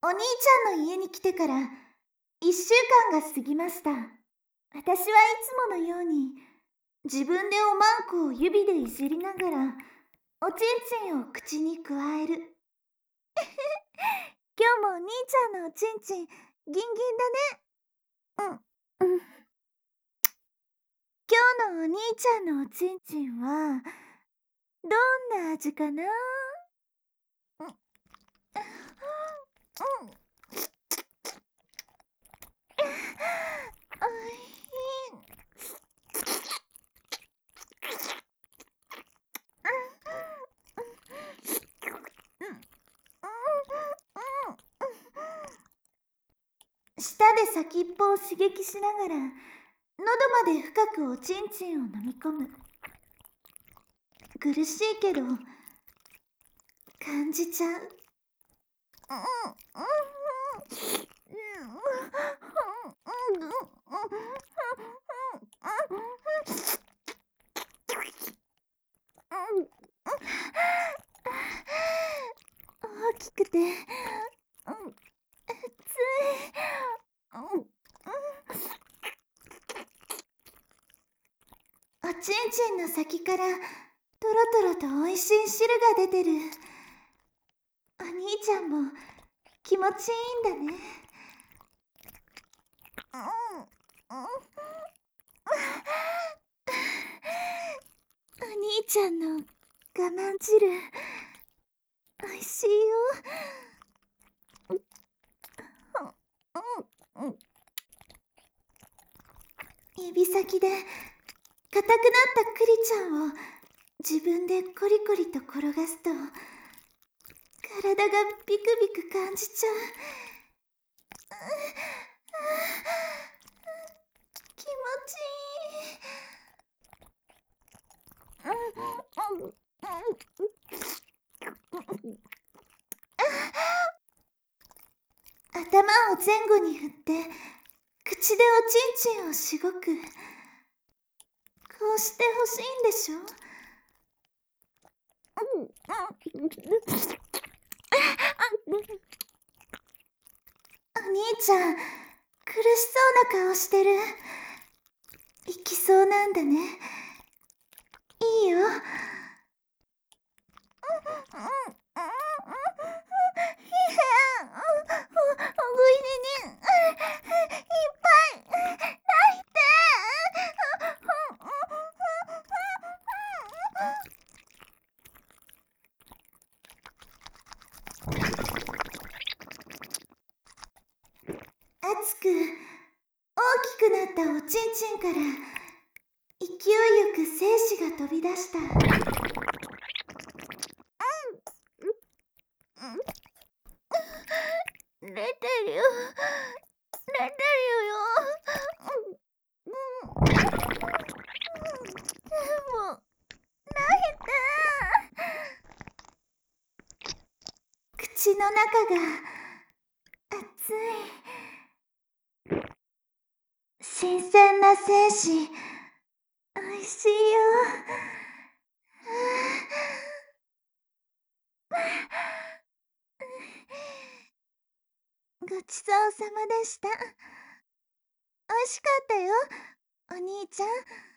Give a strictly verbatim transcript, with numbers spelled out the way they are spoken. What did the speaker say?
お兄ちゃんの家に来てから一週間が過ぎました。私はいつものように自分でおまんこを指でいじりながらおちんちんを口にくわえる。今日もお兄ちゃんのおちんちんギンギンだね。うん、うん。今日のお兄ちゃんのおちんちんはどんな味かな？うん、うん。おいしい。舌で先っぽを刺激しながら喉まで深くおちんちんを飲み込む。苦しいけど感じちゃう。大きくて、うん、熱い。おちんちんの先からとろとろとおいしい汁が出てる。お兄ちゃんも気持ちいいんだね。お兄ちゃんの我慢汁おいしいよ。指先で硬くなったクリちゃんを自分でコリコリと転がすと体がビクビク感じちゃう。気持ちいい。頭を前後に振って口でおちんちんをしごく。こうしてほしいんでしょ？お兄ちゃん、苦しそうな顔してる。行きそうなんだね。いいよ。熱く大きくなったおちんちんから勢いよく精子が飛び出した。出てるよ、出てるよ。もう泣いた。口の中が熱い。新鮮な精子おいしいよ。ごちそうさまでした。おいしかったよ、お兄ちゃん。